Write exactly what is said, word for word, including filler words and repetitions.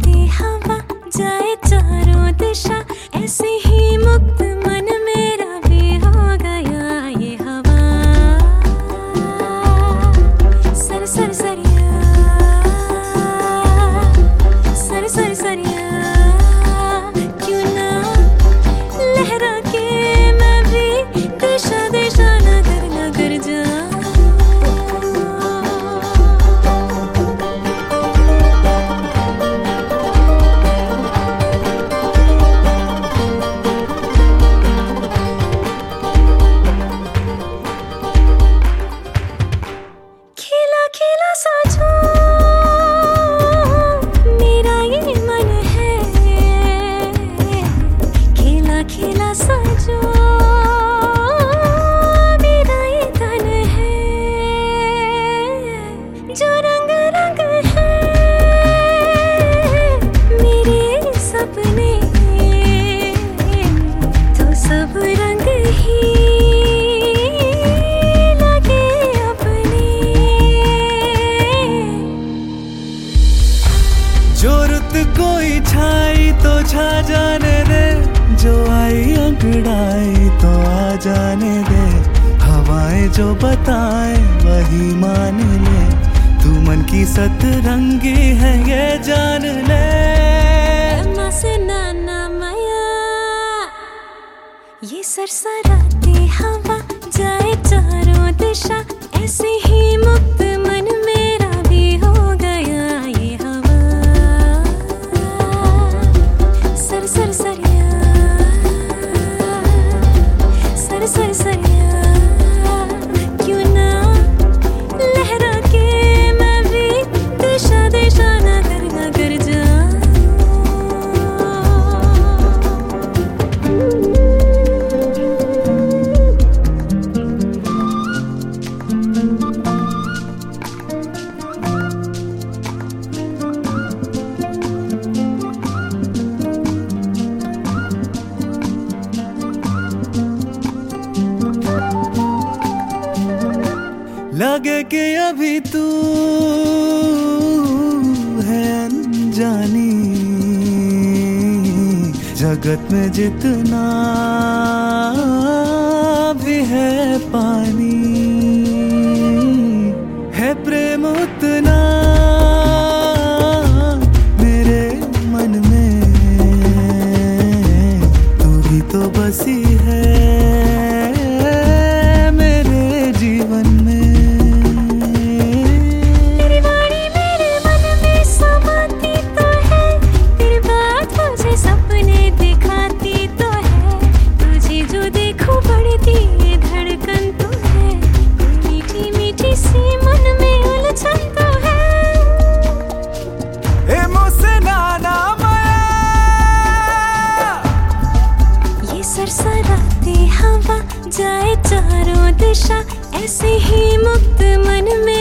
सरसराती हवा जाए चारों दिशा, ऐसे ही मुक्त मन मेरा भी हो गया ये हवा। सर सर सरिया सर सर सरिया, क्यों ना लहरा के मैं भी दिशा दिशा नगर नगर जाऊं। जो रंग रंग है मेरे सपने, तो सब रंग ही लगे अपने। जो रुत कोई छाई तो छा जाने दे, जो आई अंगड़ाई तो आ जाने दे। हवाएं जो बताए वही मान ले, तू मन की सतरंगी है ये जान ले। अम्मा से नाना माया, ये सरसराती हवा जाए चारों दिशा, ऐसे ही मुक्त मन मेरा भी हो गया ये हवा। सर सर सरिया सर सर सरिया, क्यों ना लहरा के मैं भी दिशा दिशा नगर नगर जाऊं। लगे कि अभी तू है अनजानी, जगत में जितना भी है पानी, है प्रेम उतना मेरे मन में, तू भी तो बसी है मेरे जीवन में। सरसराती हवा जाए चारों दिशा, ऐसे ही मुक्त मन में